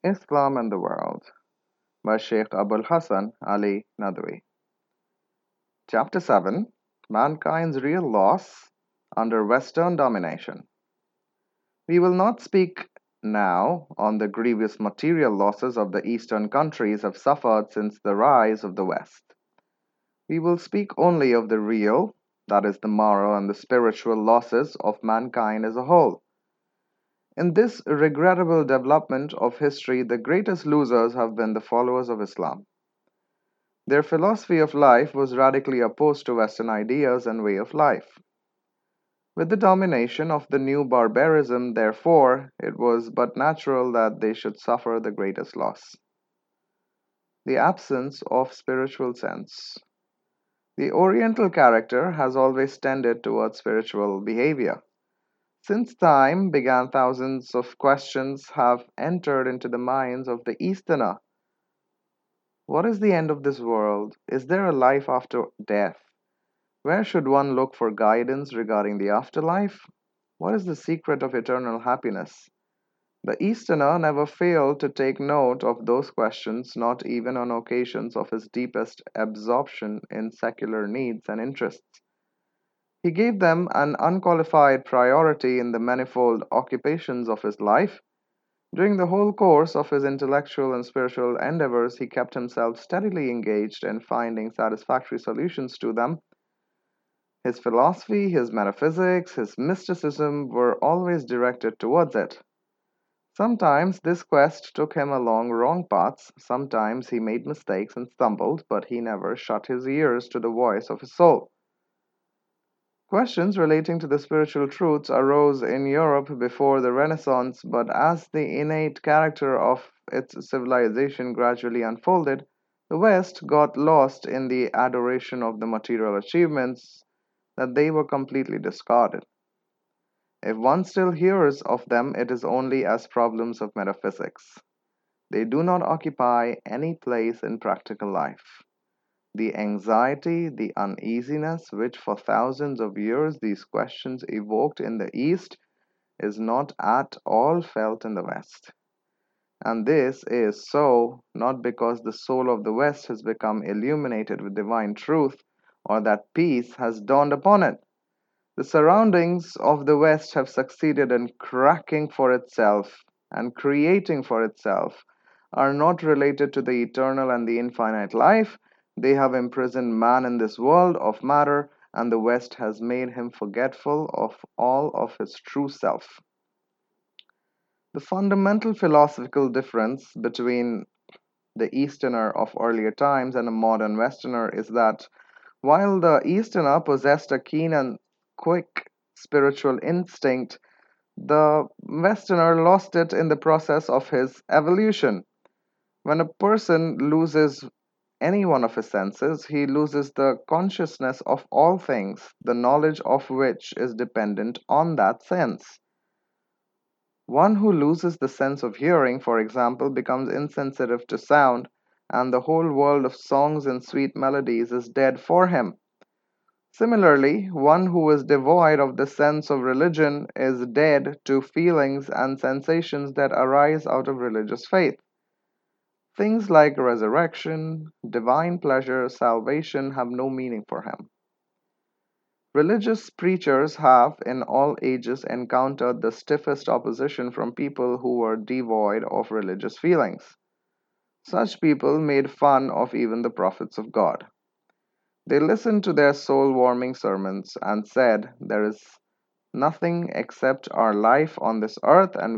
Islam and the World by Sheikh Abul Hassan Ali Nadwi. Chapter 7 Mankind's Real Loss Under Western Domination. We will not speak now on the grievous material losses of the Eastern countries have suffered since the rise of the West. We will speak only of the real, that is, the moral and the spiritual losses of mankind as a whole. In this regrettable development of history, the greatest losers have been the followers of Islam. Their philosophy of life was radically opposed to Western ideas and way of life. With the domination of the new barbarism, therefore, it was but natural that they should suffer the greatest loss. The absence of spiritual sense. The Oriental character has always tended towards spiritual behavior. Since time began, thousands of questions have entered into the minds of the Easterner. What is the end of this world? Is there a life after death? Where should one look for guidance regarding the afterlife? What is the secret of eternal happiness? The Easterner never failed to take note of those questions, not even on occasions of his deepest absorption in secular needs and interests. He gave them an unqualified priority in the manifold occupations of his life. During the whole course of his intellectual and spiritual endeavors, he kept himself steadily engaged in finding satisfactory solutions to them. His philosophy, his metaphysics, his mysticism were always directed towards it. Sometimes this quest took him along wrong paths, sometimes he made mistakes and stumbled, but he never shut his ears to the voice of his soul. Questions relating to the spiritual truths arose in Europe before the Renaissance, but as the innate character of its civilization gradually unfolded, the West got lost in the adoration of the material achievements that they were completely discarded. If one still hears of them, it is only as problems of metaphysics. They do not occupy any place in practical life. The anxiety, the uneasiness which for thousands of years these questions evoked in the East is not at all felt in the West. And this is so not because the soul of the West has become illuminated with divine truth or that peace has dawned upon it. The surroundings of the West have succeeded in cracking for itself and creating for itself are not related to the eternal and the infinite life. They have imprisoned man in this world of matter, and the West has made him forgetful of all of his true self. The fundamental philosophical difference between the Easterner of earlier times and a modern Westerner is that while the Easterner possessed a keen and quick spiritual instinct, the Westerner lost it in the process of his evolution. When a person loses any one of his senses, he loses the consciousness of all things, the knowledge of which is dependent on that sense. One who loses the sense of hearing, for example, becomes insensitive to sound, and the whole world of songs and sweet melodies is dead for him. Similarly, one who is devoid of the sense of religion is dead to feelings and sensations that arise out of religious faith. Things like resurrection, divine pleasure, salvation have no meaning for him. Religious preachers have, in all ages, encountered the stiffest opposition from people who were devoid of religious feelings. Such people made fun of even the prophets of God. They listened to their soul warming sermons and said, "There is nothing except our life on this earth, and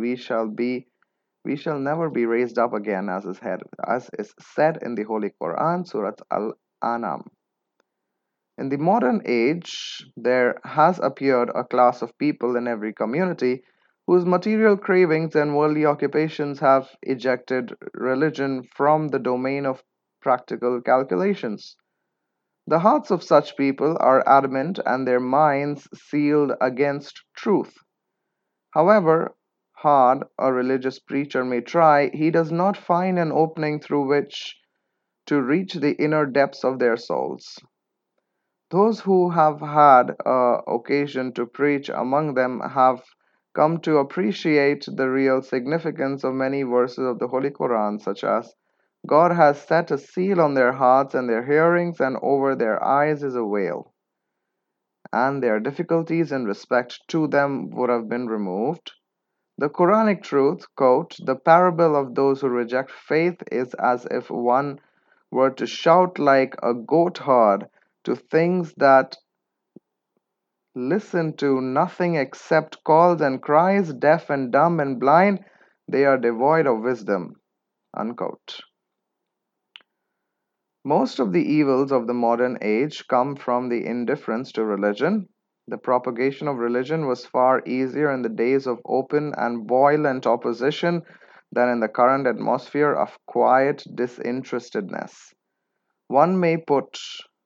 we shall never be raised up again, as is said in the Holy Quran, Surat Al Anam." In the modern age, there has appeared a class of people in every community whose material cravings and worldly occupations have ejected religion from the domain of practical calculations. The hearts of such people are adamant and their minds sealed against truth. However hard a religious preacher may try, he does not find an opening through which to reach the inner depths of their souls. Those who have had occasion to preach among them have come to appreciate the real significance of many verses of the Holy Quran, such as God has set a seal on their hearts and their hearings, and over their eyes is a veil, and their difficulties in respect to them would have been removed. The Quranic truth, quote, the parable of those who reject faith is as if one were to shout like a goat herd to things that listen to nothing except calls and cries, deaf and dumb and blind, they are devoid of wisdom, unquote. Most of the evils of the modern age come from the indifference to religion. The propagation of religion was far easier in the days of open and violent opposition than in the current atmosphere of quiet disinterestedness. One may put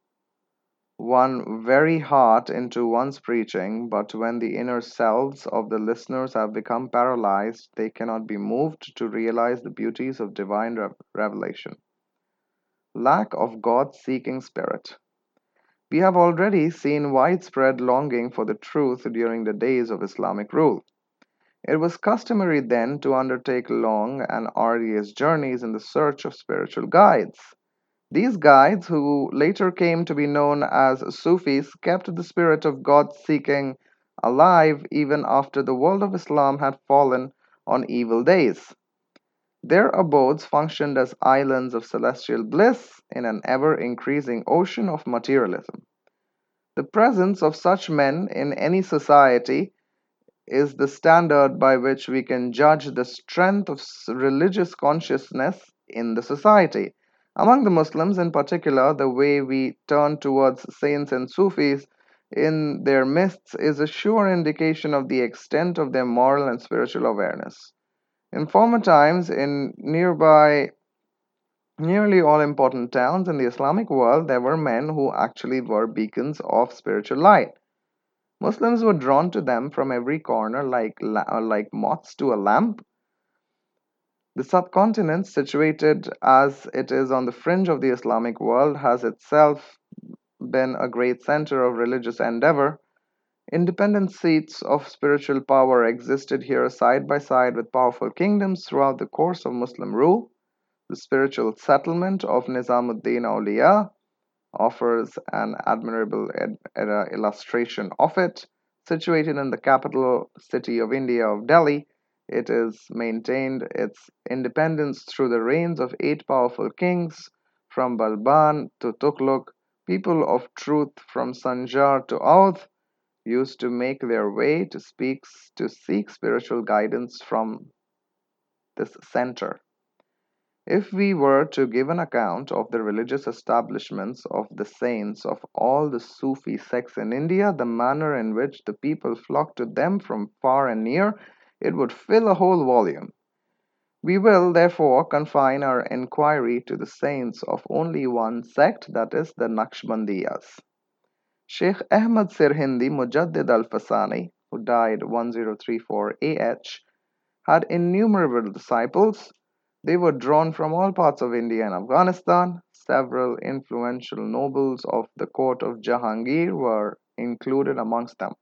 one very heart into one's preaching, but when the inner selves of the listeners have become paralyzed, they cannot be moved to realize the beauties of divine revelation. Lack of God seeking spirit. We have already seen widespread longing for the truth during the days of Islamic rule. It was customary then to undertake long and arduous journeys in the search of spiritual guides. These guides, who later came to be known as Sufis, kept the spirit of God seeking alive even after the world of Islam had fallen on evil days. Their abodes functioned as islands of celestial bliss in an ever increasing ocean of materialism. The presence of such men in any society is the standard by which we can judge the strength of religious consciousness in the society. Among the Muslims, in particular, the way we turn towards saints and Sufis in their midst is a sure indication of the extent of their moral and spiritual awareness. In former times, in nearly all important towns in the Islamic world, there were men who actually were beacons of spiritual light. Muslims were drawn to them from every corner like moths to a lamp. The subcontinent, situated as it is on the fringe of the Islamic world, has itself been a great center of religious endeavor. Independent seats of spiritual power existed here side by side with powerful kingdoms throughout the course of Muslim rule. The spiritual settlement of Nizamuddin Auliya offers an admirable illustration of it. Situated in the capital city of India of Delhi, it has maintained its independence through the reigns of eight powerful kings, from Balban to Tughlaq. People of truth from Sanjar to Audh used to make their way to seek spiritual guidance from this center. If we were to give an account of the religious establishments of the saints of all the Sufi sects in India, the manner in which the people flocked to them from far and near, it would fill a whole volume. We will, therefore, confine our inquiry to the saints of only one sect, that is, the Naqshbandiyas. Sheikh Ahmad Sirhindi Mujaddid al Fasani, who died 1034 AH, had innumerable disciples. They were drawn from all parts of India and Afghanistan. Several influential nobles of the court of Jahangir were included amongst them.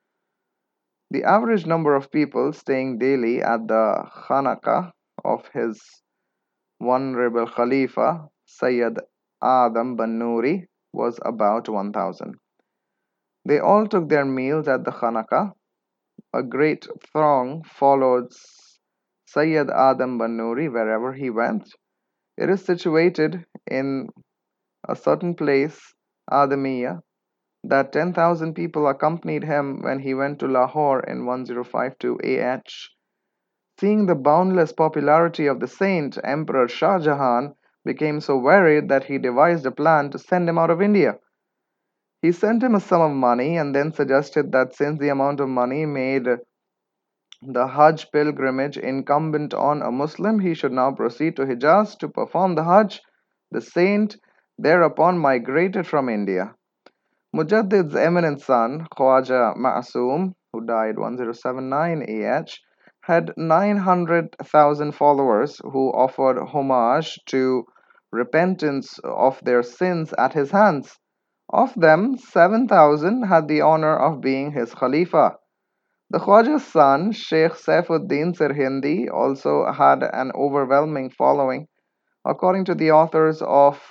The average number of people staying daily at the Khanaka of his venerable Khalifa, Sayyid Adam Banuri, was about 1000. They all took their meals at the Khanaka. A great throng followed Sayyid Adam Banuri wherever he went. It is situated in a certain place, Adamiya, that 10,000 people accompanied him when he went to Lahore in 1052 AH. Seeing the boundless popularity of the saint, Emperor Shah Jahan became so worried that he devised a plan to send him out of India. He sent him a sum of money and then suggested that since the amount of money made the Hajj pilgrimage incumbent on a Muslim, he should now proceed to Hijaz to perform the Hajj. The saint thereupon migrated from India. Mujaddid's eminent son, Khwaja Ma'soom, who died 1079 AH, had 900,000 followers who offered homage to repentance of their sins at his hands. Of them, 7,000 had the honor of being his Khalifa. The Khwaja's son, Sheikh Saifuddin Sirhindi, also had an overwhelming following. According to the authors of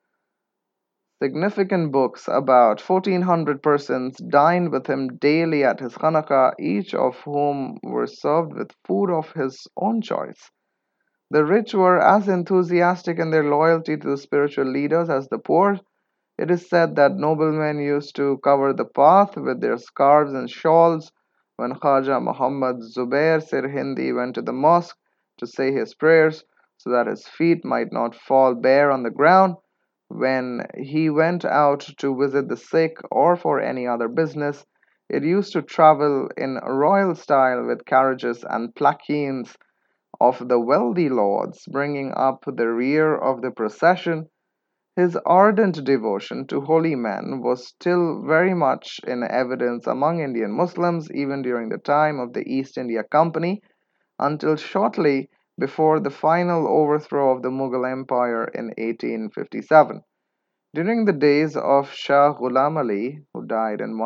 significant books, about 1,400 persons dined with him daily at his Khanaqah, each of whom were served with food of his own choice. The rich were as enthusiastic in their loyalty to the spiritual leaders as the poor. It is said that noblemen used to cover the path with their scarves and shawls when Khaja Muhammad Zubair Sirhindi went to the mosque to say his prayers so that his feet might not fall bare on the ground. When he went out to visit the sick or for any other business, it used to travel in royal style with carriages and palanquins of the wealthy lords bringing up the rear of the procession. His ardent devotion to holy men was still very much in evidence among Indian Muslims even during the time of the East India Company until shortly before the final overthrow of the Mughal Empire in 1857. During the days of Shah Ghulam Ali, who died in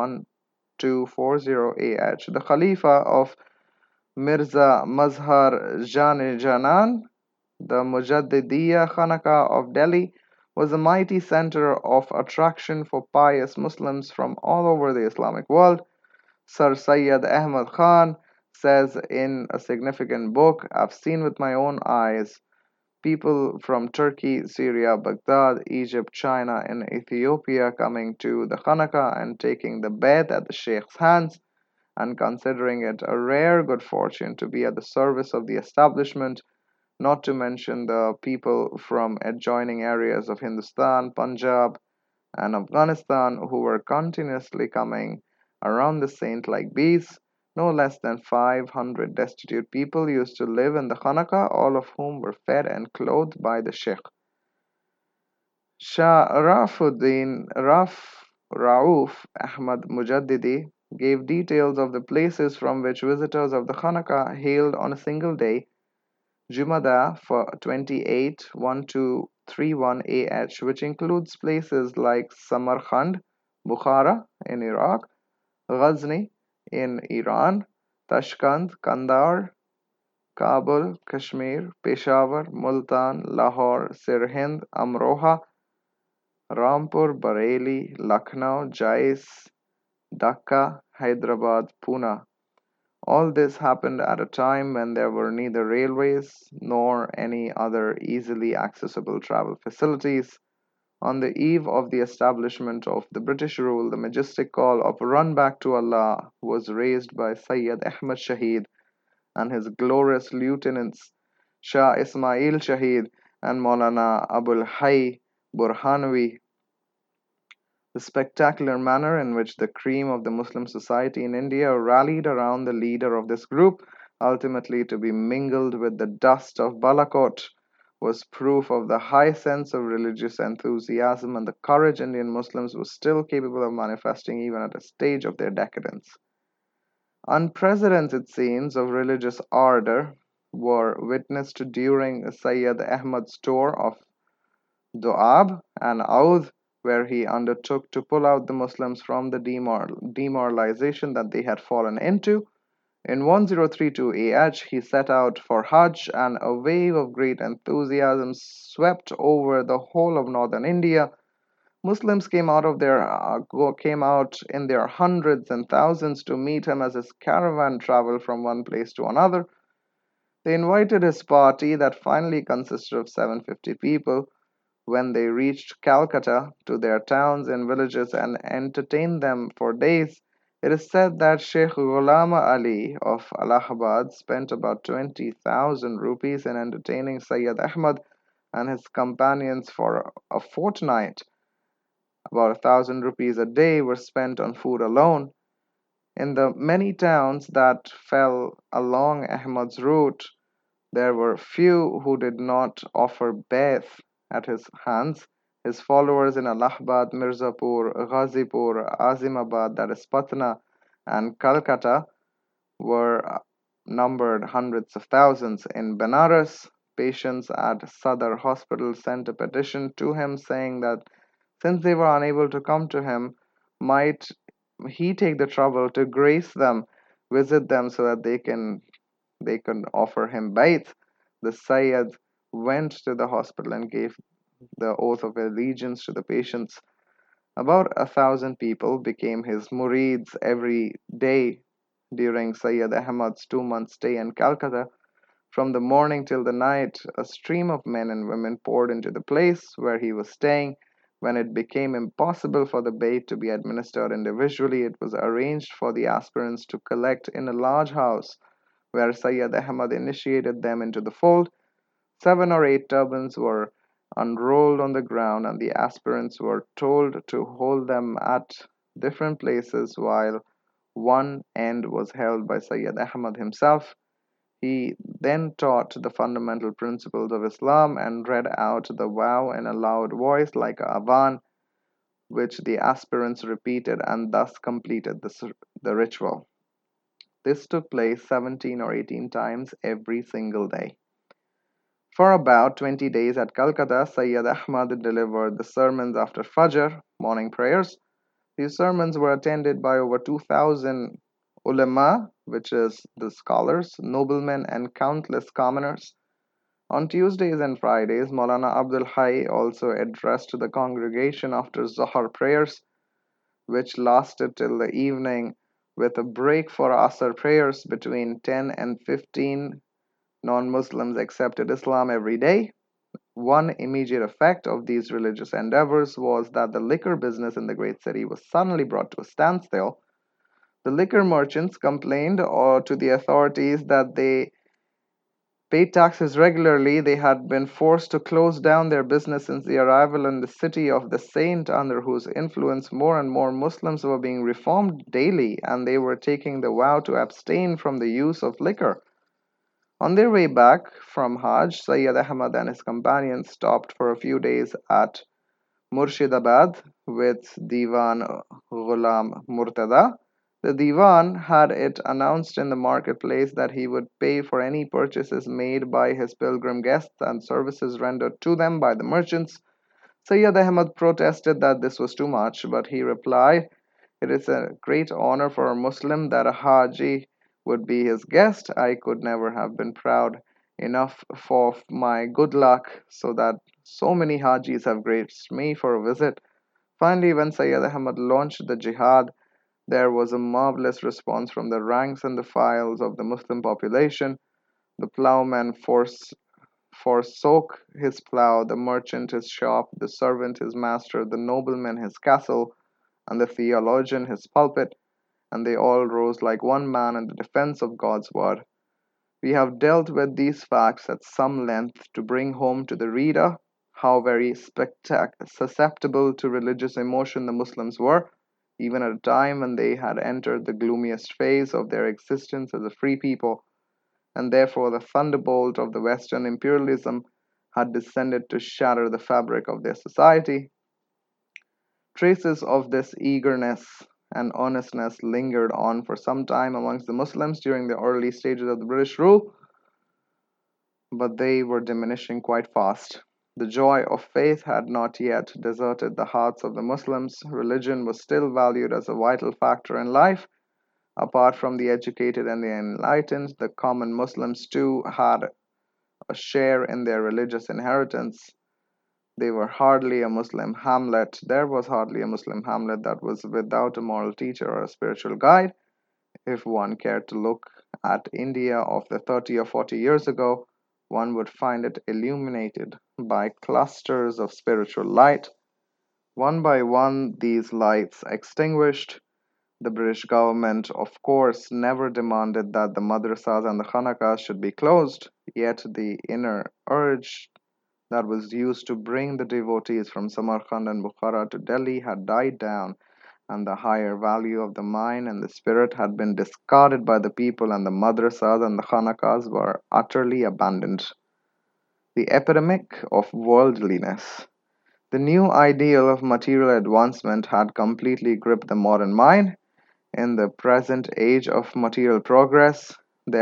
1240 AH, the Khalifa of Mirza Mazhar Jan Janan, the Mujaddidiya Khanaka of Delhi, was a mighty center of attraction for pious Muslims from all over the Islamic world. Sir Syed Ahmad Khan says in a significant book, I've seen with my own eyes people from Turkey, Syria, Baghdad, Egypt, China, and Ethiopia coming to the Khanaka and taking the bed at the Sheikh's hands and considering it a rare good fortune to be at the service of the establishment, not to mention the people from adjoining areas of Hindustan, Punjab, and Afghanistan who were continuously coming around the saint like bees. No less than 500 destitute people used to live in the Khanaka, all of whom were fed and clothed by the Sheikh. Shah Rauf Ahmad Mujaddidi gave details of the places from which visitors of the Khanaka hailed on a single day, Jumada for 28 1231 AH, which includes places like Samarkand, Bukhara in Iraq, Ghazni in Iran, Tashkent, Kandahar, Kabul, Kashmir, Peshawar, Multan, Lahore, Sirhind, Amroha, Rampur, Bareilly, Lucknow, Jais, Dhaka, Hyderabad, Pune. All this happened at a time when there were neither railways nor any other easily accessible travel facilities. On the eve of the establishment of the British rule, the majestic call of Run Back to Allah was raised by Sayyid Ahmad Shahid and his glorious lieutenants Shah Ismail Shahid and Maulana Abul Hay Burhanwi. The spectacular manner in which the cream of the Muslim society in India rallied around the leader of this group, ultimately to be mingled with the dust of Balakot, was proof of the high sense of religious enthusiasm and the courage Indian Muslims were still capable of manifesting even at a stage of their decadence. Unprecedented scenes of religious ardor were witnessed during Sayyid Ahmad's tour of Doab and Oudh, where he undertook to pull out the Muslims from the demoralization that they had fallen into. In 1032 AH, he set out for Hajj, and a wave of great enthusiasm swept over the whole of northern India. Muslims came out in their hundreds and thousands to meet him as his caravan traveled from one place to another. They invited his party, that finally consisted of 750 people, when they reached Calcutta, to their towns and villages and entertained them for days. It is said that Sheikh Ghulam Ali of Allahabad spent about 20,000 rupees in entertaining Sayyid Ahmad and his companions for a fortnight. About 1,000 rupees a day were spent on food alone. In the many towns that fell along Ahmad's route, there were few who did not offer bath at his hands. His followers in Allahabad, Mirzapur, Ghazipur, Azimabad, that is Patna, and Calcutta were numbered hundreds of thousands. In Benares, patients at Sadar Hospital sent a petition to him saying that since they were unable to come to him, might he take the trouble to grace them visit them so that they can offer him baith. The Sayyid went to the hospital and gave the oath of allegiance to the patients. About 1,000 people became his murids every day during Sayyid Ahmad's 2 month stay in Calcutta. From the morning till the night, a stream of men and women poured into the place where he was staying. When it became impossible for the bait to be administered individually, it was arranged for the aspirants to collect in a large house where Sayyid Ahmad initiated them into the fold. 7 or 8 turbans were unrolled on the ground, and the aspirants were told to hold them at different places while one end was held by Sayyid Ahmad himself. He then taught the fundamental principles of Islam and read out the vow in a loud voice like a Avan, which the aspirants repeated and thus completed the ritual. This took place 17 or 18 times every single day. For about 20 days at Calcutta, Sayyid Ahmad delivered the sermons after Fajr, morning prayers. These sermons were attended by over 2,000 ulama, which is the scholars, noblemen, and countless commoners. On Tuesdays and Fridays, Maulana Abdul Hai also addressed the congregation after Zohar prayers, which lasted till the evening, with a break for Asr prayers. Between 10 and 15 non Muslims accepted Islam every day. One immediate effect of these religious endeavors was that the liquor business in the great city was suddenly brought to a standstill. The liquor merchants complained to the authorities that they paid taxes regularly. They had been forced to close down their business since the arrival in the city of the saint, under whose influence more and more Muslims were being reformed daily, and they were taking the vow to abstain from the use of liquor. On their way back from Hajj, Sayyid Ahmad and his companions stopped for a few days at Murshidabad with Diwan Ghulam Murtada. The Diwan had it announced in the marketplace that he would pay for any purchases made by his pilgrim guests and services rendered to them by the merchants. Sayyid Ahmad protested that this was too much, but he replied, "It is a great honor for a Muslim that a Haji would be his guest. I could never have been proud enough for my good luck so that so many Hajis have graced me for a visit." Finally, when Sayyid Ahmad launched the jihad, there was a marvelous response from the ranks and the files of the Muslim population. The plowman forsook his plow, the merchant his shop, the servant his master, the nobleman his castle, and the theologian his pulpit, and they all rose like one man in the defense of God's word. We have dealt with these facts at some length to bring home to the reader how very susceptible to religious emotion the Muslims were, even at a time when they had entered the gloomiest phase of their existence as a free people, and therefore the thunderbolt of the Western imperialism had descended to shatter the fabric of their society. Traces of this eagerness and earnestness lingered on for some time amongst the Muslims during the early stages of the British rule, but they were diminishing quite fast. The joy of faith had not yet deserted the hearts of the Muslims. Religion was still valued as a vital factor in life. Apart from the educated and the enlightened, the common Muslims too had a share in their religious inheritance. They were hardly a Muslim hamlet. There was hardly a Muslim hamlet that was without a moral teacher or a spiritual guide. If one cared to look at India of the 30 or 40 years ago, one would find it illuminated by clusters of spiritual light. One by one, these lights extinguished. The British government, of course, never demanded that the madrasas and the khanakas should be closed, yet the inner urge that was used to bring the devotees from Samarkand and Bukhara to Delhi had died down, and the higher value of the mind and the spirit had been discarded by the people, and the madrasas and the khanakas were utterly abandoned. The epidemic of worldliness. The new ideal of material advancement had completely gripped the modern mind. In the present age of material progress,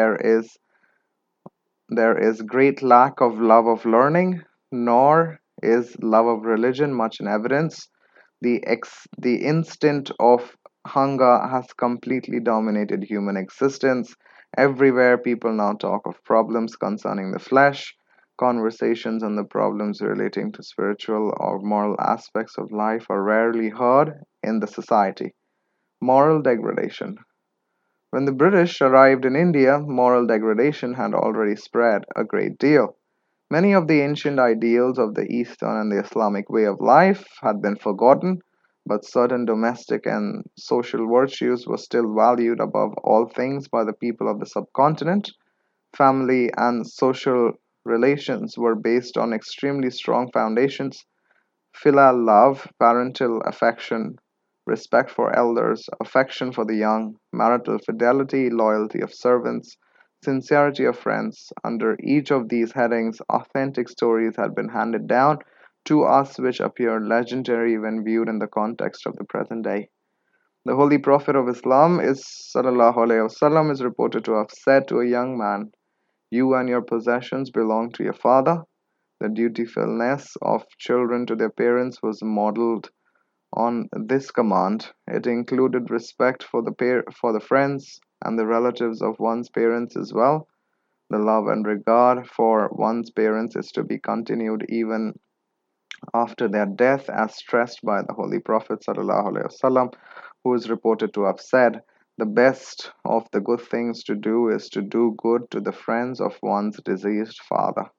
there is great lack of love of learning, nor is love of religion much in evidence. The instinct of hunger has completely dominated human existence. Everywhere, people now talk of problems concerning the flesh. Conversations on the problems relating to spiritual or moral aspects of life are rarely heard in the society. Moral degradation. When the British arrived in India, moral degradation had already spread a great deal. Many of the ancient ideals of the Eastern and the Islamic way of life had been forgotten, but certain domestic and social virtues were still valued above all things by the people of the subcontinent. Family and social relations were based on extremely strong foundations: filial love, parental affection, respect for elders, affection for the young, marital fidelity, loyalty of servants, sincerity of friends. Under each of these headings, authentic stories had been handed down to us which appear legendary when viewed in the context of the present day. The Holy Prophet of Islam is Sallallahu Alaihi Wasallam is reported to have said to a young man, "You and your possessions belong to your father." The dutifulness of children to their parents was modeled on this command. It included respect for for the friends and the relatives of one's parents as well. The love and regard for one's parents is to be continued even after their death, as stressed by the Holy Prophet ﷺ, who is reported to have said, "The best of the good things to do is to do good to the friends of one's deceased father."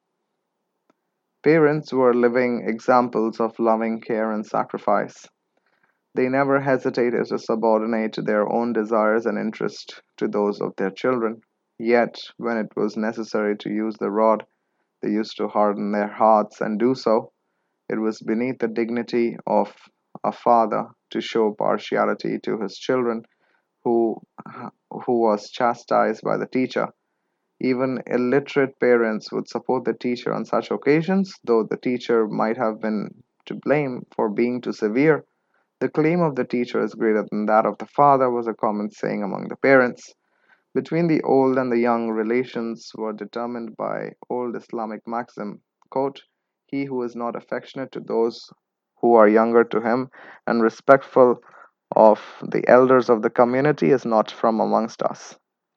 Parents were living examples of loving care and sacrifice. They never hesitated to subordinate their own desires and interests to those of their children. Yet, when it was necessary to use the rod, they used to harden their hearts and do so. It was beneath the dignity of a father to show partiality to his children who, who was chastised by the teacher. Even illiterate parents would support the teacher on such occasions, though the teacher might have been to blame for being too severe. "The claim of the teacher is greater than that of the father," was a common saying among the parents. Between the old and the young, relations were determined by old Islamic maxim, quote, "He who is not affectionate to those who are younger to him and respectful of the elders of the community is not from amongst us."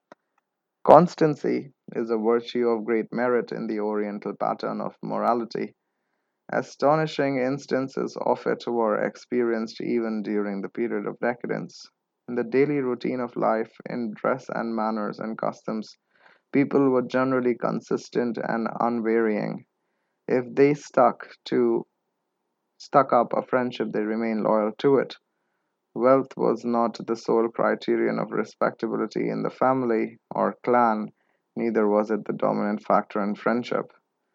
Constancy is a virtue of great merit in the Oriental pattern of morality. Astonishing instances of it were experienced even during the period of decadence. In the daily routine of life, in dress and manners and customs, people were generally consistent and unvarying. If they stuck up a friendship, they remained loyal to it. Wealth was not the sole criterion of respectability in the family or clan, neither was it the dominant factor in friendship.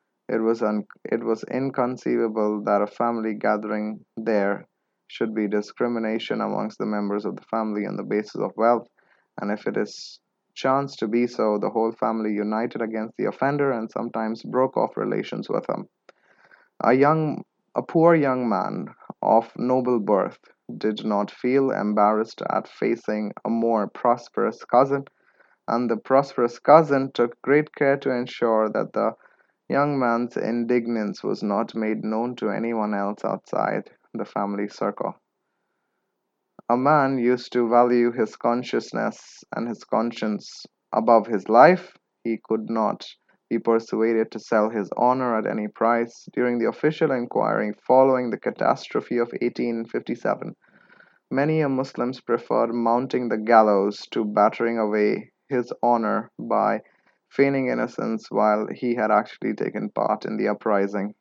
It was inconceivable that a family gathering there should be discrimination amongst the members of the family on the basis of wealth, and if it is chanced to be so, the whole family united against the offender and sometimes broke off relations with him. A young, a poor young man of noble birth did not feel embarrassed at facing a more prosperous cousin, and the prosperous cousin took great care to ensure that the young man's indignance was not made known to anyone else outside the family circle. A man used to value his consciousness and his conscience above his life. He could not be persuaded to sell his honor at any price. During the official inquiry following the catastrophe of 1857, many a Muslims preferred mounting the gallows to battering away his honor by feigning innocence while he had actually taken part in the uprising.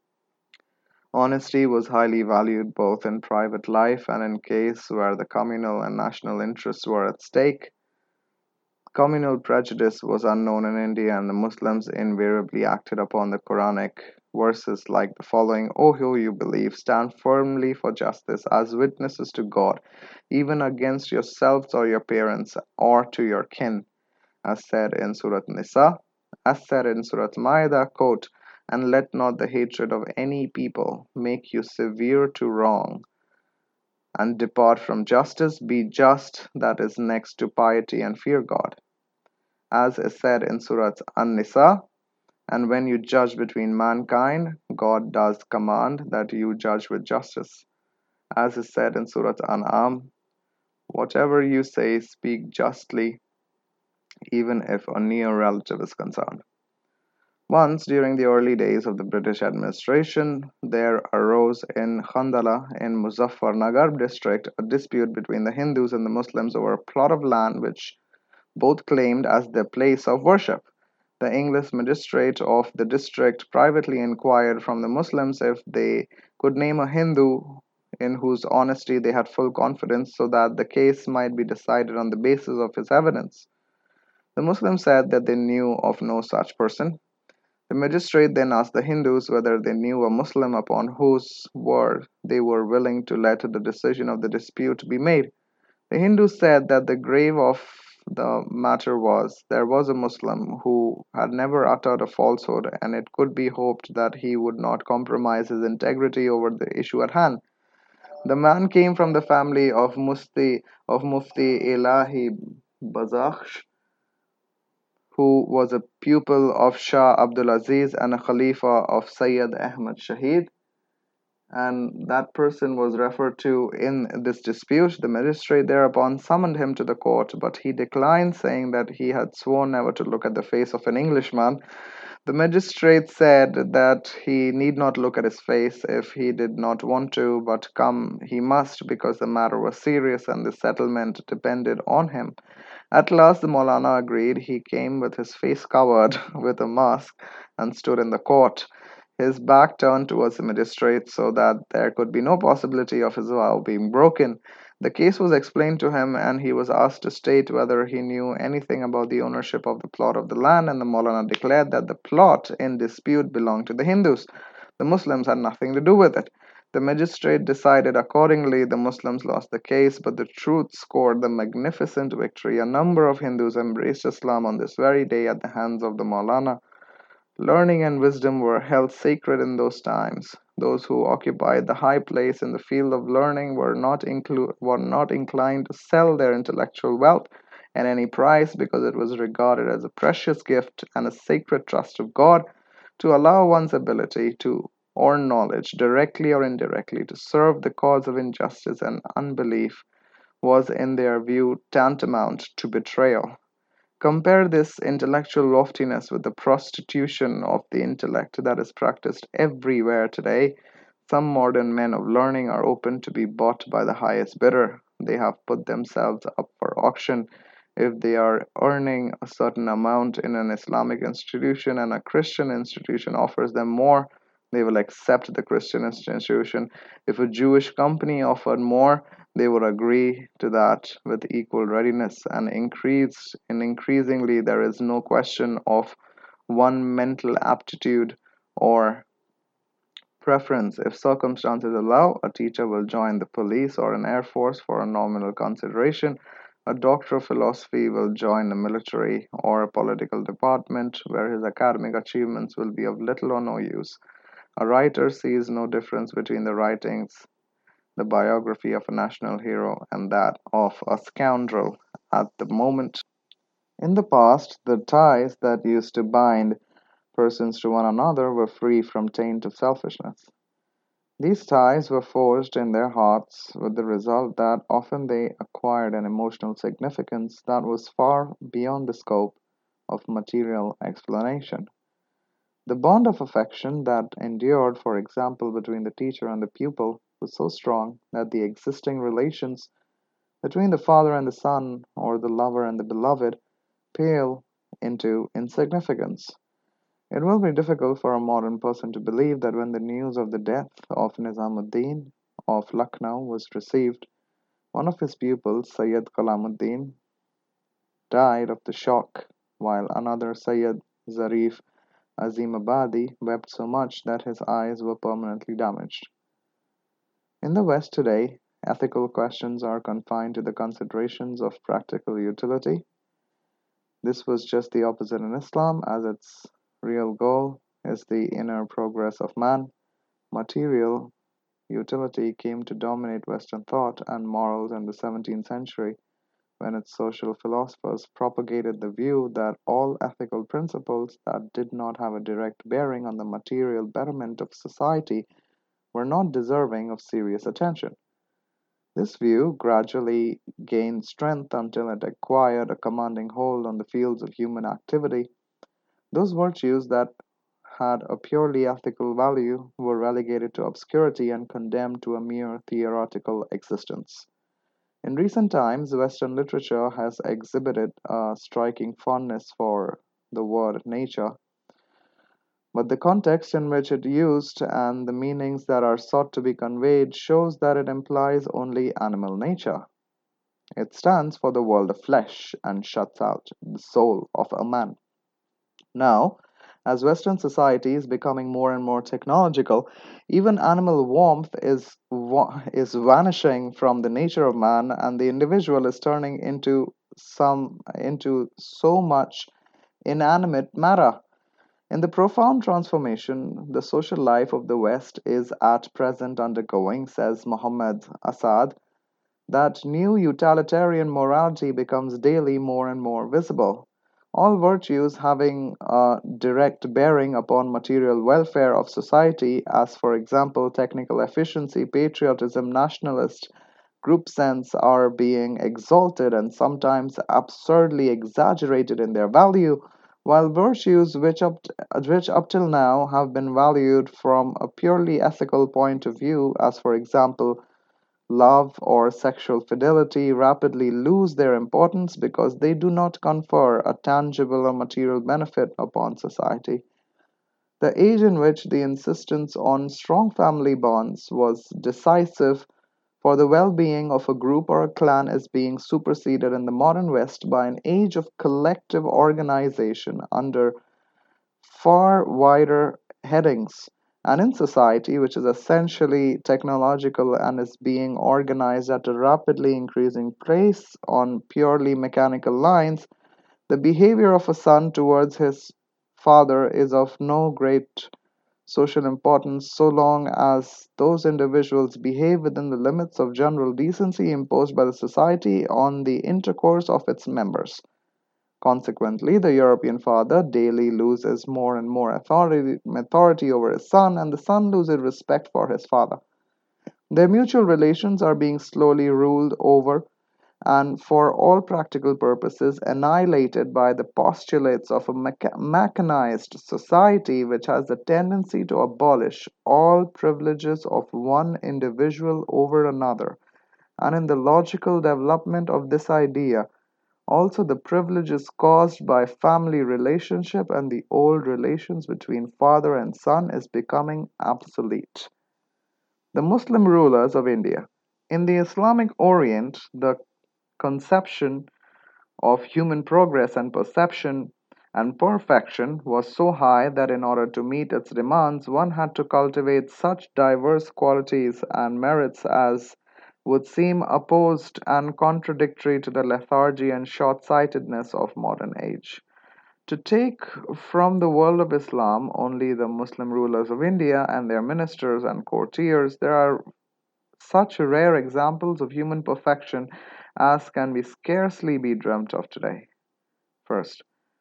Honesty was highly valued both in private life and in case where the communal and national interests were at stake. Communal prejudice was unknown in India, and the Muslims invariably acted upon the Quranic verses like the following: "O who you believe, stand firmly for justice as witnesses to God, even against yourselves or your parents or to your kin," as said in Surat Nisa. As said in Surat Maida, quote, "And let not the hatred of any people make you severe to wrong, and depart from justice. Be just, that is next to piety, and fear God." As is said in Surat An-Nisa, "And when you judge between mankind, God does command that you judge with justice." As is said in Surat An'am, Whatever you say, speak justly, even if a near relative is concerned. Once, during the early days of the British administration, there arose in Khandala in Muzaffarnagar district a dispute between the Hindus and the Muslims over a plot of land which both claimed as their place of worship. The English magistrate of the district privately inquired from the Muslims if they could name a Hindu in whose honesty they had full confidence so that the case might be decided on the basis of his evidence. The Muslims said that they knew of no such person. The magistrate then asked the Hindus whether they knew a Muslim upon whose word they were willing to let the decision of the dispute be made. The Hindus said that the grave of the matter was there was a Muslim who had never uttered a falsehood, and it could be hoped that he would not compromise his integrity over the issue at hand. The man came from the family of Mufti Elahi Bazakhsh, who was a pupil of Shah Abdul Aziz and a Khalifa of Sayyid Ahmad Shahid, and that person was referred to in this dispute. The magistrate thereupon summoned him to the court, but he declined, saying that he had sworn never to look at the face of an Englishman. The magistrate said that he need not look at his face if he did not want to, but come he must because the matter was serious and the settlement depended on him. At last the Maulana agreed. He came with his face covered with a mask and stood in the court, his back turned towards the magistrate so that there could be no possibility of his vow being broken. The case was explained to him, and he was asked to state whether he knew anything about the ownership of the plot of the land, and the Maulana declared that the plot in dispute belonged to the Hindus. The Muslims had nothing to do with it. The magistrate decided accordingly. The Muslims lost the case, but the truth scored the magnificent victory. A number of Hindus embraced Islam on this very day at the hands of the Maulana. Learning and wisdom were held sacred in those times. Those who occupied the high place in the field of learning were not inclined to sell their intellectual wealth at any price because it was regarded as a precious gift and a sacred trust of God. To allow one's ability to or knowledge, directly or indirectly, to serve the cause of injustice and unbelief was, in their view, tantamount to betrayal. Compare this intellectual loftiness with the prostitution of the intellect that is practiced everywhere today. Some modern men of learning are open to be bought by the highest bidder. They have put themselves up for auction. If they are earning a certain amount in an Islamic institution and a Christian institution offers them more, they will accept the Christian institution. If a Jewish company offered more, they would agree to that with equal readiness and increasingly there is no question of one mental aptitude or preference. If circumstances allow, a teacher will join the police or an air force for a nominal consideration. A doctor of philosophy will join the military or a political department where his academic achievements will be of little or no use. A writer sees no difference between the writings, the biography of a national hero, and that of a scoundrel at the moment. In the past, the ties that used to bind persons to one another were free from taint of selfishness. These ties were forged in their hearts with the result that often they acquired an emotional significance that was far beyond the scope of material explanation. The bond of affection that endured, for example, between the teacher and the pupil was so strong that the existing relations between the father and the son, or the lover and the beloved, pale into insignificance. It will be difficult for a modern person to believe that when the news of the death of Nizamuddin of Lucknow was received, one of his pupils, Sayyid Kalamuddin, died of the shock, while another, Sayyid Zarif Azimabadi, wept so much that his eyes were permanently damaged. In the West today, ethical questions are confined to the considerations of practical utility. This was just the opposite in Islam, as its real goal is the inner progress of man. Material utility came to dominate Western thought and morals in the 17th century when its social philosophers propagated the view that all ethical principles that did not have a direct bearing on the material betterment of society were not deserving of serious attention. This view gradually gained strength until it acquired a commanding hold on the fields of human activity. Those virtues that had a purely ethical value were relegated to obscurity and condemned to a mere theoretical existence. In recent times, Western literature has exhibited a striking fondness for the word nature, but the context in which it used and the meanings that are sought to be conveyed shows that it implies only animal nature. It stands for the world of flesh and shuts out the soul of a man. Now, as Western society is becoming more and more technological, even animal warmth is vanishing from the nature of man, and the individual is turning into so much inanimate matter. In the profound transformation the social life of the West is at present undergoing, says Mohammed Assad, that new utilitarian morality becomes daily more and more visible. All virtues having a direct bearing upon material welfare of society, as for example technical efficiency, patriotism, nationalist group sense, are being exalted and sometimes absurdly exaggerated in their value, while virtues which up till now have been valued from a purely ethical point of view, as for example love or sexual fidelity, rapidly lose their importance because they do not confer a tangible or material benefit upon society. The age in which the insistence on strong family bonds was decisive for the well being of a group or a clan is being superseded in the modern West by an age of collective organization under far wider headings. And in society, which is essentially technological and is being organized at a rapidly increasing pace on purely mechanical lines, the behavior of a son towards his father is of no great social importance so long as those individuals behave within the limits of general decency imposed by the society on the intercourse of its members. Consequently, the European father daily loses more and more authority over his son, and the son loses respect for his father. Their mutual relations are being slowly ruled over and, for all practical purposes, annihilated by the postulates of a mechanized society which has the tendency to abolish all privileges of one individual over another. And in the logical development of this idea, also, the privileges caused by family relationship and the old relations between father and son is becoming obsolete. The Muslim rulers of India. In the Islamic Orient, the conception of human progress and perception and perfection was so high that in order to meet its demands, one had to cultivate such diverse qualities and merits as would seem opposed and contradictory to the lethargy and short sightedness of modern age. To take from the world of Islam only the Muslim rulers of India and their ministers and courtiers, there are such rare examples of human perfection as can be scarcely be dreamt of today. First,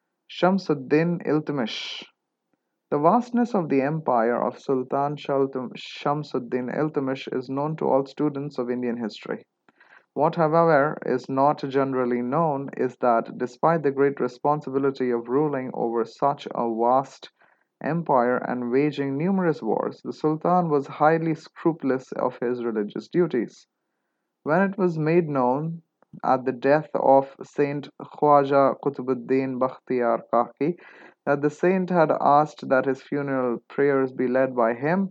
Shamsuddin Iltutmish. The vastness of the empire of Sultan Shamsuddin Iltutmish is known to all students of Indian history. What, however, is not generally known is that despite the great responsibility of ruling over such a vast empire and waging numerous wars, the Sultan was highly scrupulous of his religious duties. When it was made known at the death of Saint Khwaja Qutbuddin Bakhtiyar Kaki that the saint had asked that his funeral prayers be led by him,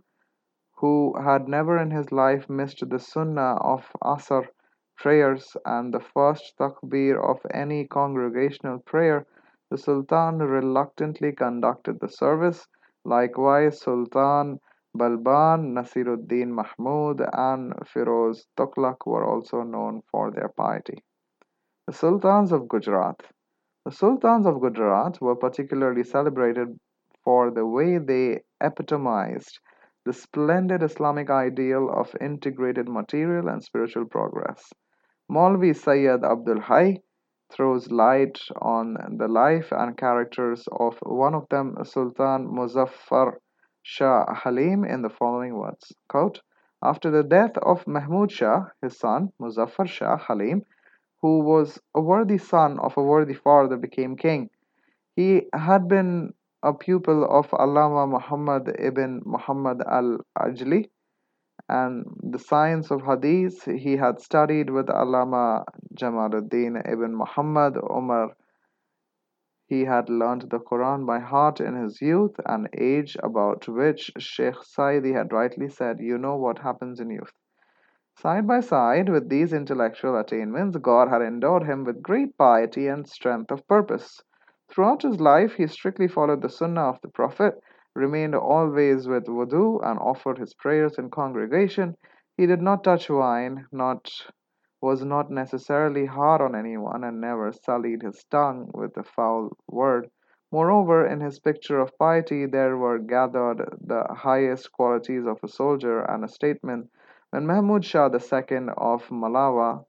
who had never in his life missed the sunnah of Asr prayers and the first takbir of any congregational prayer, the Sultan reluctantly conducted the service. Likewise, Sultan Balban, Nasiruddin Mahmud, and Firoz Tughlaq were also known for their piety. The Sultans of Gujarat. The Sultans of Gujarat were particularly celebrated for the way they epitomized the splendid Islamic ideal of integrated material and spiritual progress. Maulvi Sayyid Abdul Hai throws light on the life and characters of one of them, Sultan Muzaffar Shah Halim, in the following words, quote, After the death of Mahmud Shah, his son, Muzaffar Shah Halim, who was a worthy son of a worthy father, became king. He had been a pupil of Allama Muhammad ibn Muhammad al-Ajli, and the science of Hadith he had studied with Allama Jamaluddin ibn Muhammad Umar. He had learnt the Quran by heart in his youth, an age about which Sheikh Saidi had rightly said, "You know what happens in youth." Side by side with these intellectual attainments, God had endowed him with great piety and strength of purpose. Throughout his life, he strictly followed the Sunnah of the Prophet, remained always with wudu, and offered his prayers in congregation. He did not touch wine, was not necessarily hard on anyone, and never sullied his tongue with a foul word. Moreover, in his picture of piety there were gathered the highest qualities of a soldier and a statesman. When Mahmud Shah II of Malawa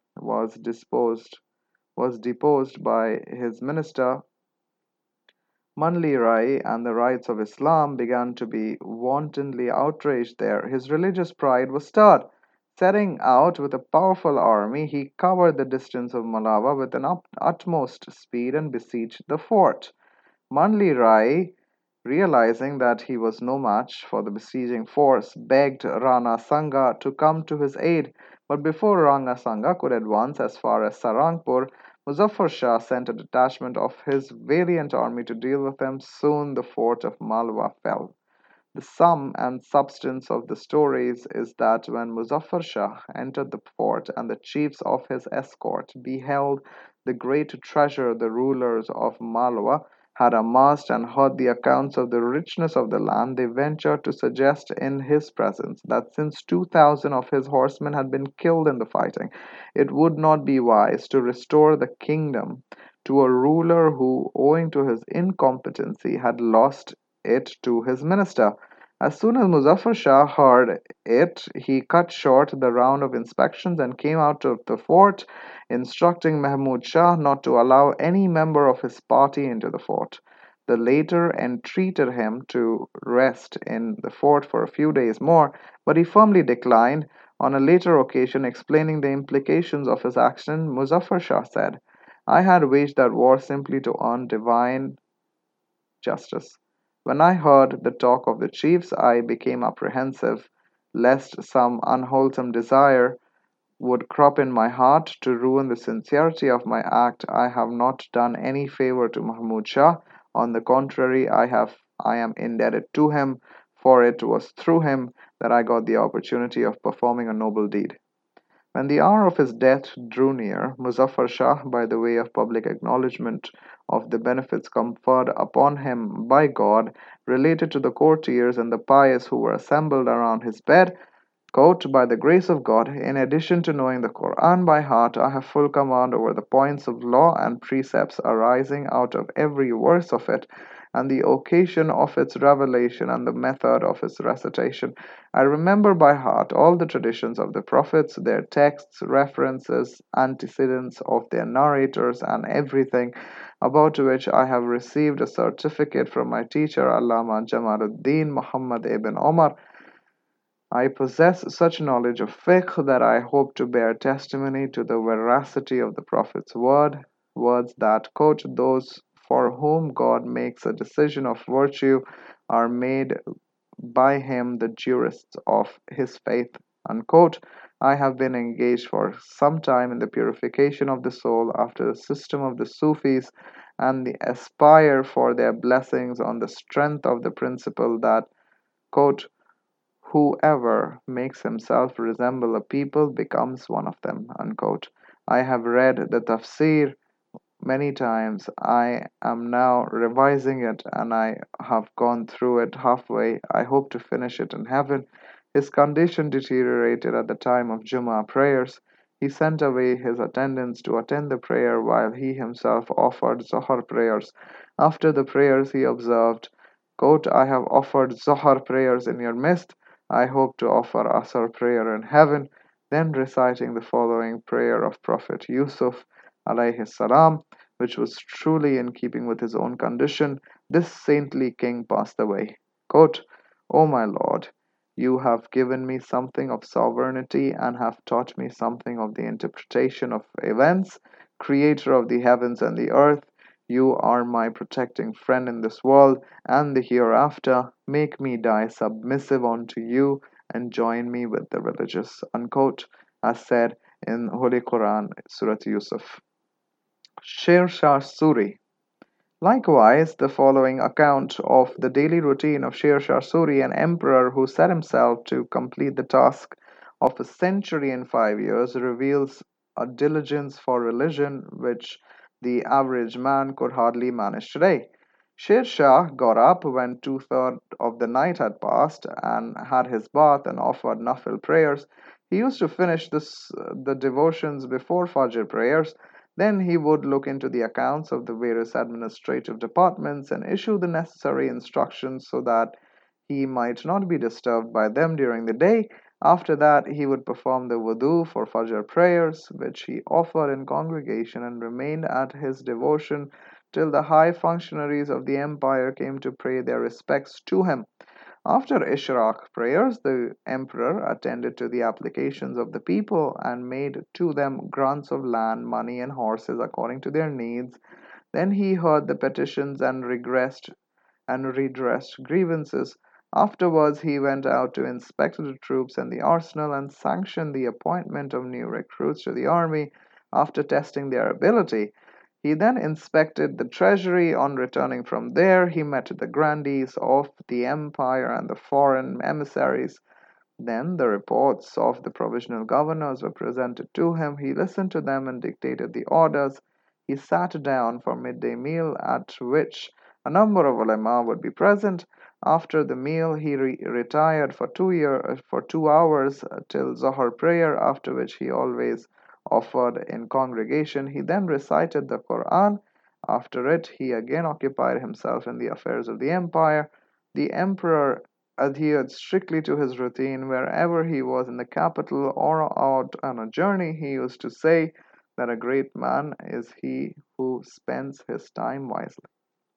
was deposed by his minister Manli Rai, and the rights of Islam began to be wantonly outraged there, his religious pride was stirred. Setting out with a powerful army, he covered the distance of Malawa with an utmost speed and besieged the fort. Manli Rai, realizing that he was no match for the besieging force, begged Rana Sanga to come to his aid, but before Rana Sanga could advance as far as Sarangpur, Muzaffar Shah sent a detachment of his valiant army to deal with them. Soon the fort of Malwa fell. The sum and substance of the stories is that when Muzaffar Shah entered the fort and the chiefs of his escort beheld the great treasure the rulers of Malwa had amassed and heard the accounts of the richness of the land, they ventured to suggest in his presence that since 2,000 of his horsemen had been killed in the fighting, it would not be wise to restore the kingdom to a ruler who, owing to his incompetency, had lost it to his minister. As soon as Muzaffar Shah heard it, he cut short the round of inspections and came out of the fort, instructing Mahmud Shah not to allow any member of his party into the fort. The latter entreated him to rest in the fort for a few days more, but he firmly declined. On a later occasion, explaining the implications of his action, Muzaffar Shah said, "I had waged that war simply to earn divine justice. When I heard the talk of the chiefs, I became apprehensive lest some unwholesome desire would crop in my heart to ruin the sincerity of my act. I have not done any favor to Mahmud Shah. On the contrary, I am indebted to him, for it was through him that I got the opportunity of performing a noble deed." When the hour of his death drew near, Muzaffar Shah, by the way of public acknowledgment of the benefits conferred upon him by God, related to the courtiers and the pious who were assembled around his bed, quote, "By the grace of God, in addition to knowing the Quran by heart, I have full command over the points of law and precepts arising out of every verse of it, and the occasion of its revelation and the method of its recitation. I remember by heart all the traditions of the prophets, their texts, references, antecedents of their narrators, and everything about which I have received a certificate from my teacher, Allama Jamaluddin Muhammad ibn Omar. I possess such knowledge of fiqh that I hope to bear testimony to the veracity of the Prophet's words that, quote, those for whom God makes a decision of virtue are made by him the jurists of his faith, unquote. I have been engaged for some time in the purification of the soul after the system of the Sufis and the aspire for their blessings on the strength of the principle that, quote, whoever makes himself resemble a people becomes one of them. Unquote. I have read the tafsir many times. I am now revising it and I have gone through it halfway. I hope to finish it in heaven. His condition deteriorated at the time of Jummah prayers. He sent away his attendants to attend the prayer while he himself offered Zohar prayers. After the prayers, he observed, quote, I have offered Zohar prayers in your midst. I hope to offer Asr prayer in heaven. Then reciting the following prayer of Prophet Yusuf alayhi salam, which was truly in keeping with his own condition, this saintly king passed away. Quote, O my Lord, You have given me something of sovereignty and have taught me something of the interpretation of events. Creator of the heavens and the earth, you are my protecting friend in this world and the hereafter. Make me die submissive unto you and join me with the religious. Unquote, as said in Holy Quran, Surat Yusuf. Sher Shah Suri. Likewise, the following account of the daily routine of Sher Shah Suri, an emperor who set himself to complete the task of a century in 5 years, reveals a diligence for religion which the average man could hardly manage today. Sher Shah got up when two-thirds of the night had passed and had his bath and offered nafil prayers. He used to finish the devotions before Fajr prayers. Then he would look into the accounts of the various administrative departments and issue the necessary instructions so that he might not be disturbed by them during the day. After that, he would perform the wudu for Fajr prayers, which he offered in congregation, and remained at his devotion till the high functionaries of the empire came to pay their respects to him. After Ishraq prayers, the emperor attended to the applications of the people and made to them grants of land, money, and horses according to their needs. Then he heard the petitions and redressed grievances. Afterwards, he went out to inspect the troops and the arsenal and sanctioned the appointment of new recruits to the army after testing their ability. He then inspected the treasury. On returning from there, he met the grandees of the empire and the foreign emissaries. Then the reports of the provisional governors were presented to him. He listened to them and dictated the orders. He sat down for midday meal, at which a number of ulema would be present. After the meal, he retired for 2 hours till Zohar prayer, after which he always offered in congregation. He then recited the Quran. After it, he again occupied himself in the affairs of the empire. The emperor adhered strictly to his routine. Wherever he was in the capital or out on a journey, he used to say that a great man is he who spends his time wisely.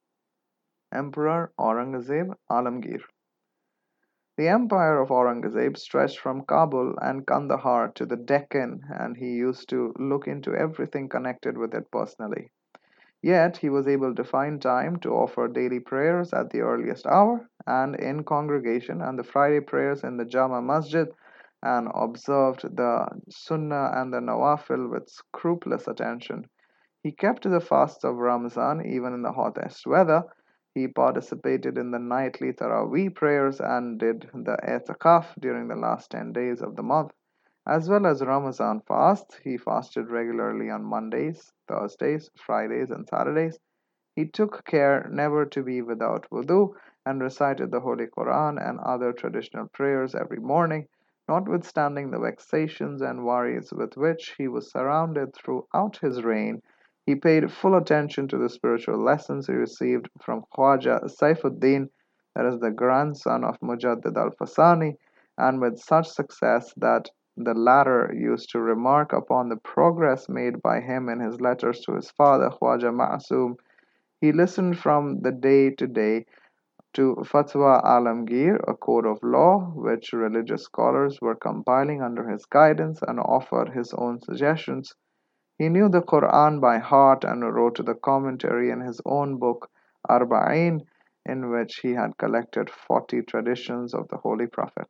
Emperor Aurangzeb Alamgir. The empire of Aurangzeb stretched from Kabul and Kandahar to the Deccan, and he used to look into everything connected with it personally. Yet he was able to find time to offer daily prayers at the earliest hour and in congregation, and the Friday prayers in the Jama Masjid, and observed the Sunnah and the Nawafil with scrupulous attention. He kept the fasts of Ramazan even in the hottest weather. He participated in the nightly Taraweeh prayers and did the I'tikaf during the last 10 days of the month. As well as Ramadan fasts, he fasted regularly on Mondays, Thursdays, Fridays, and Saturdays. He took care never to be without wudu and recited the Holy Quran and other traditional prayers every morning. Notwithstanding the vexations and worries with which he was surrounded throughout his reign, he paid full attention to the spiritual lessons he received from Khwaja Saifuddin, that is the grandson of Mujaddid al Fasani, and with such success that the latter used to remark upon the progress made by him in his letters to his father, Khwaja Ma'asum. He listened from the day to day to Fatwa Alamgir, a code of law which religious scholars were compiling under his guidance, and offered his own suggestions. He knew the Quran by heart and wrote the commentary in his own book, Arba'in, in which he had collected 40 traditions of the Holy Prophet.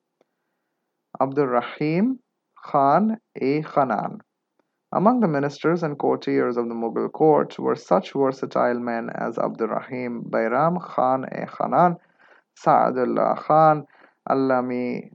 Abdul Rahim Khan-e-Khanan. Among the ministers and courtiers of the Mughal court were such versatile men as Abdurrahim Bairam Khan-e-Khanan, Sa'adullah Khan, Allami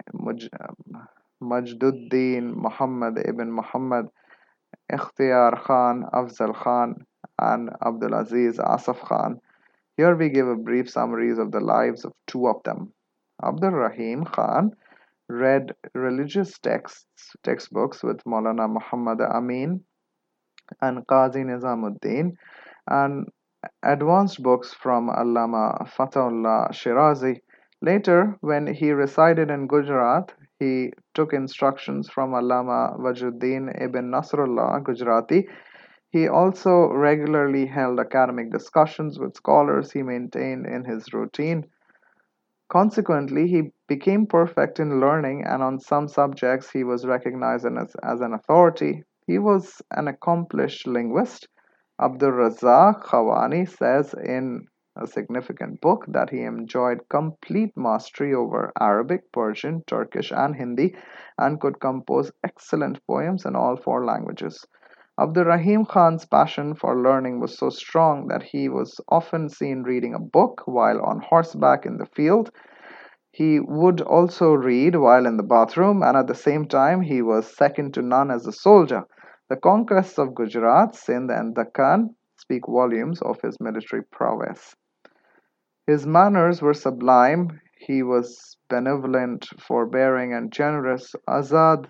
Majduddin Muhammad ibn Muhammad, Ikhtiyar Khan, Afzal Khan, and Abdulaziz Asaf Khan. Here we give a brief summaries of the lives of two of them. Abdul Rahim Khan read religious textbooks with Maulana Muhammad Amin and Qazi Nizamuddin, and advanced books from Allama Fatahullah Shirazi. Later, when he resided in Gujarat, he took instructions from Allama Wajuddin ibn Nasrullah Gujarati. He also regularly held academic discussions with scholars he maintained in his routine Consequently, he became perfect in learning, and on some subjects he was recognized as an authority. He was an accomplished linguist. Abdur Razzaq Khawani says in a significant book that he enjoyed complete mastery over Arabic, Persian, Turkish, and Hindi, and could compose excellent poems in all four languages. Abdur Rahim Khan's passion for learning was so strong that he was often seen reading a book while on horseback in the field. He would also read while in the bathroom, and at the same time, he was second to none as a soldier. The conquests of Gujarat, Sindh, and Deccan speak volumes of his military prowess. His manners were sublime. He was benevolent, forbearing, and generous. Azad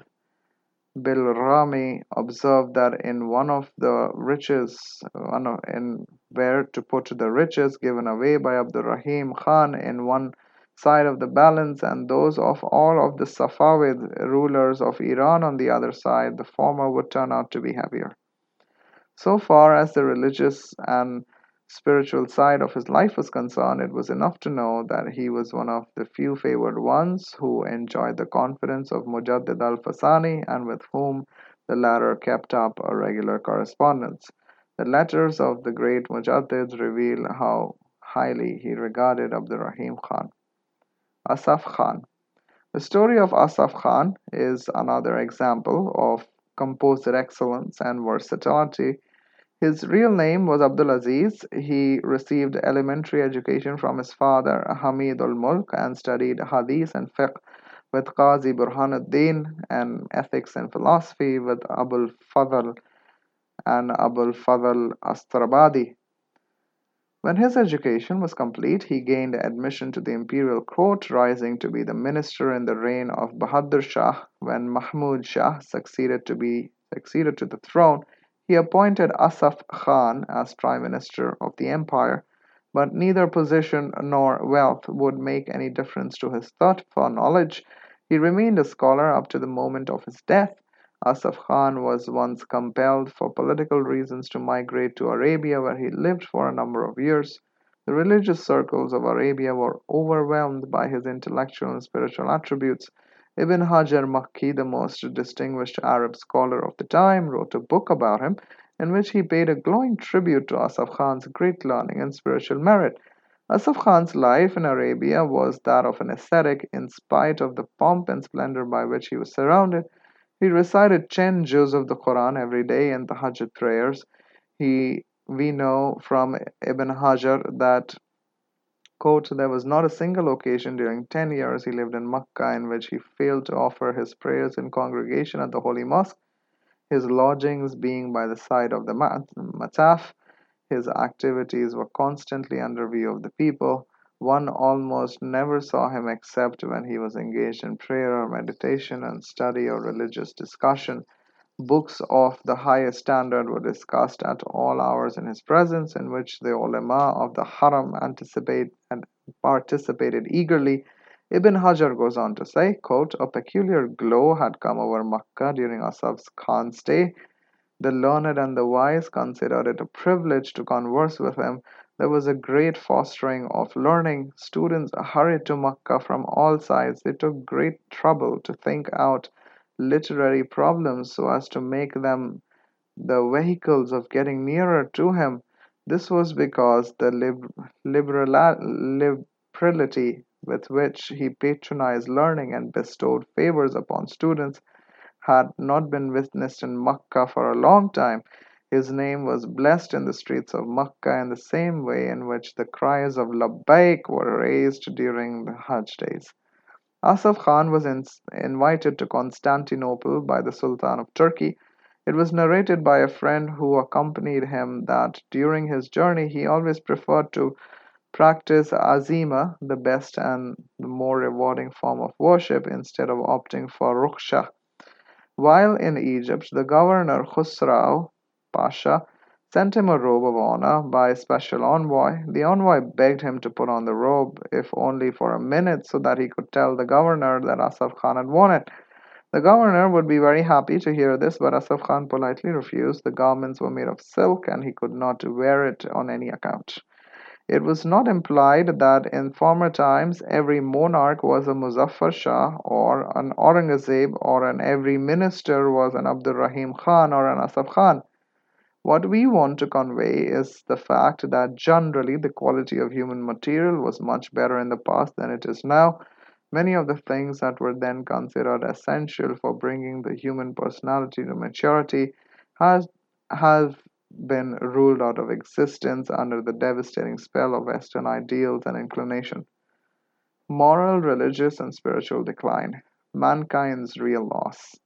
Bilrami observed that in one of the riches, in where to put the riches given away by Abdurrahim Khan in one side of the balance and those of all of the Safavid rulers of Iran on the other side, the former would turn out to be heavier. So far as the religious and spiritual side of his life was concerned, it was enough to know that he was one of the few favored ones who enjoyed the confidence of Mujaddid al Fasani and with whom the latter kept up a regular correspondence. The letters of the great Mujaddid reveal how highly he regarded Abdurrahim Khan. Asaf Khan. The story of Asaf Khan is another example of composer excellence and versatility. His real name was Abdul Aziz. He received elementary education from his father, Hamid ul Mulk, and studied Hadith and Fiqh with Qazi Burhanuddin and ethics and philosophy with Abul Fadl and Abul Fadl Astrabadi. When his education was complete, he gained admission to the imperial court, rising to be the minister in the reign of Bahadur Shah. When Mahmud Shah succeeded to the throne, he appointed Asaf Khan as prime minister of the empire, but neither position nor wealth would make any difference to his thirst for knowledge. He remained a scholar up to the moment of his death. Asaf Khan was once compelled for political reasons to migrate to Arabia, where he lived for a number of years. The religious circles of Arabia were overwhelmed by his intellectual and spiritual attributes. Ibn Hajar Makki, the most distinguished Arab scholar of the time, wrote a book about him in which he paid a glowing tribute to Asaf Khan's great learning and spiritual merit. Asaf Khan's life in Arabia was that of an ascetic in spite of the pomp and splendor by which he was surrounded. He recited 10 juz of the Quran every day in the Hajj prayers. We know from Ibn Hajar that, quote, there was not a single occasion during 10 years he lived in Makkah in which he failed to offer his prayers in congregation at the Holy Mosque, his lodgings being by the side of the Mataf. His activities were constantly under view of the people. One almost never saw him except when he was engaged in prayer or meditation and study or religious discussion. Books of the highest standard were discussed at all hours in his presence, in which the ulama of the haram anticipate and participated eagerly. Ibn Hajar goes on to say, quote, a peculiar glow had come over Makkah during Asaf Khan's stay. The learned and the wise considered it a privilege to converse with him. There was a great fostering of learning. Students hurried to Makkah from all sides. They took great trouble to think out literary problems so as to make them the vehicles of getting nearer to him. This was because the liberality with which he patronized learning and bestowed favors upon students had not been witnessed in Makkah for a long time. His name was blessed in the streets of Makkah in the same way in which the cries of Labbaik were raised during the Hajj days. Asaf Khan was invited to Constantinople by the Sultan of Turkey. It was narrated by a friend who accompanied him that during his journey he always preferred to practice azima, the best and the more rewarding form of worship, instead of opting for ruksha. While in Egypt, the governor Khusrau Pasha sent him a robe of honor by a special envoy. The envoy begged him to put on the robe, if only for a minute, so that he could tell the governor that Asaf Khan had worn it. The governor would be very happy to hear this, but Asaf Khan politely refused. The garments were made of silk, and he could not wear it on any account. It was not implied that in former times every monarch was a Muzaffar Shah or an Aurangzeb or an every minister was an Abdul Rahim Khan or an Asaf Khan. What we want to convey is the fact that generally the quality of human material was much better in the past than it is now. Many of the things that were then considered essential for bringing the human personality to maturity has have been ruled out of existence under the devastating spell of Western ideals and inclination. Moral, religious, and spiritual decline. Mankind's real loss.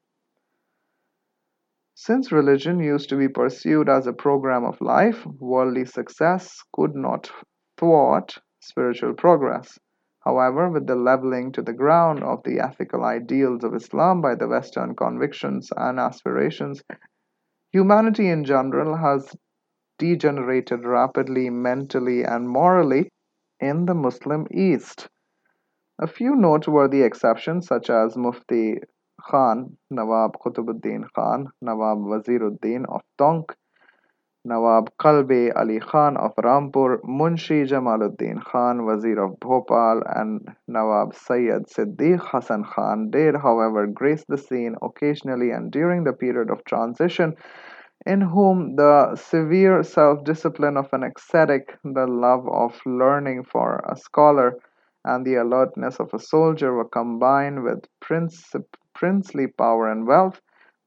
Since religion used to be pursued as a program of life, worldly success could not thwart spiritual progress. However, with the leveling to the ground of the ethical ideals of Islam by the Western convictions and aspirations, humanity in general has degenerated rapidly mentally and morally in the Muslim East. A few noteworthy exceptions, such as Mufti Khan, Nawab Qutbuddin Khan, Nawab Waziruddin of Tonk, Nawab Qalbe Ali Khan of Rampur, Munshi Jamaluddin Khan, Wazir of Bhopal, and Nawab Sayyid Siddiq Hassan Khan did, however, grace the scene occasionally and during the period of transition, in whom the severe self discipline of an ascetic, the love of learning for a scholar, and the alertness of a soldier were combined with princely power and wealth,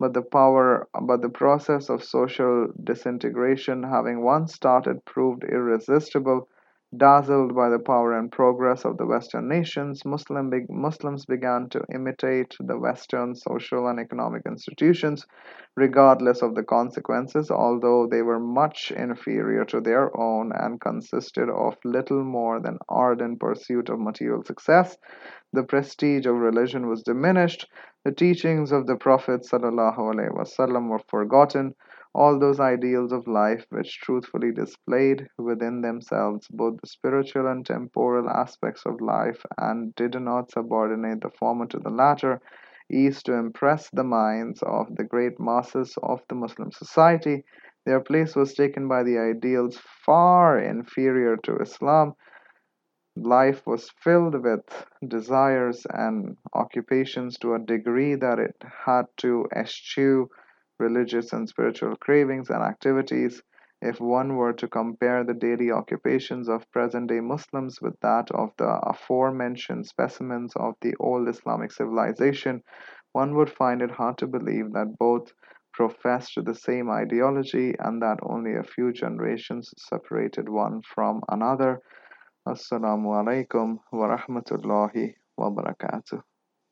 but the process of social disintegration having once started proved irresistible. Dazzled by the power and progress of the Western nations, Muslims began to imitate the Western social and economic institutions, regardless of the consequences, although they were much inferior to their own and consisted of little more than ardent pursuit of material success. The prestige of religion was diminished, the teachings of the Prophet ﷺ were forgotten, all those ideals of life which truthfully displayed within themselves both the spiritual and temporal aspects of life and did not subordinate the former to the latter, is to impress the minds of the great masses of the Muslim society. Their place was taken by the ideals far inferior to Islam. Life was filled with desires and occupations to a degree that it had to eschew religious and spiritual cravings and activities. If one were to compare the daily occupations of present day Muslims with that of the aforementioned specimens of the old Islamic civilization, one would find it hard to believe that both professed the same ideology and that only a few generations separated one from another. Assalamu alaikum wa rahmatullahi wa barakatuh.